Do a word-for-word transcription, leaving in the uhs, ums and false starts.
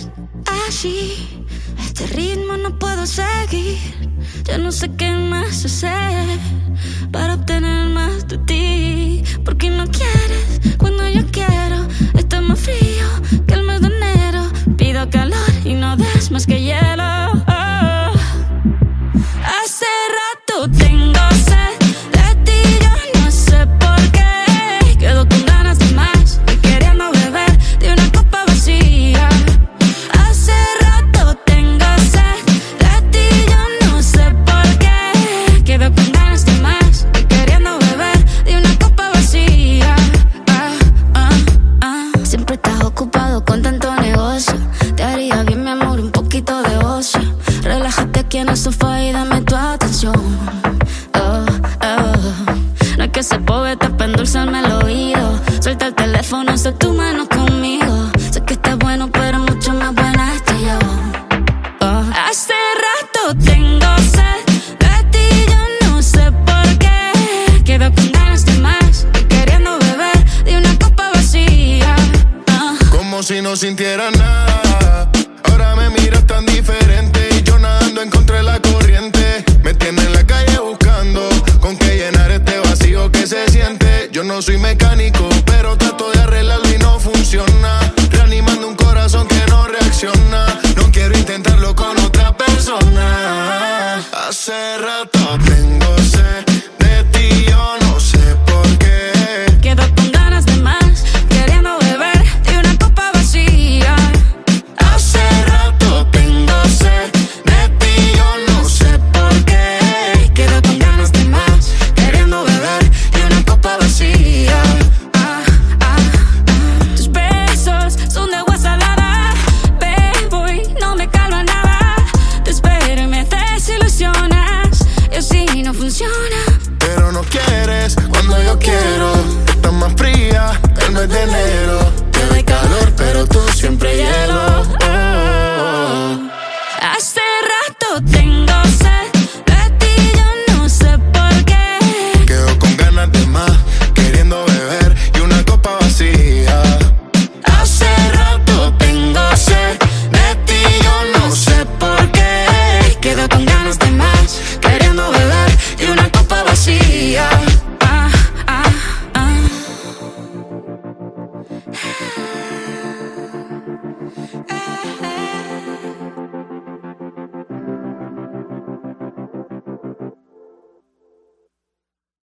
así. Este ritmo no puedo seguir. Ya no sé qué más hacer para obtener más de ti. Porque no quieres cuando yo quiero. Está más frío que el mes de enero. Pido calor y no des más que hielo. Oh. Hace rato tengo sed de ti, yo no sé por qué. Quedo con ganas de más y queriendo beber de una copa vacía. Hace rato tengo sed de ti, yo no sé por qué. Quedo con ganas de más y queriendo beber de una copa vacía. Ah, ah, ah. Siempre estás ocupado con tanto negocio. Te haría bien, mi amor, un poquito de ocio. Relájate aquí en el sofá y dame tu atención. Oh, oh. No es que ese poeta para endulzarme el oído. Suelta el teléfono, sé tu mano conmigo. Sé que estás bueno, pero mucho más buena estoy yo. Oh. Hace rato tengo sed de ti, yo no sé por qué. Quedo con ganas de más y queriendo beber de una copa vacía. Oh. Como si no sintiera nada. Ahora me miras tan diferente y yo nadando en contra de la corriente. Me tiene en la calle buscando con qué llenar este vacío que se siente. Yo no soy mecánico, pero trato de arreglarlo y no funciona. Reanimando un corazón que no reacciona. No quiero intentarlo con otra persona. Hace rato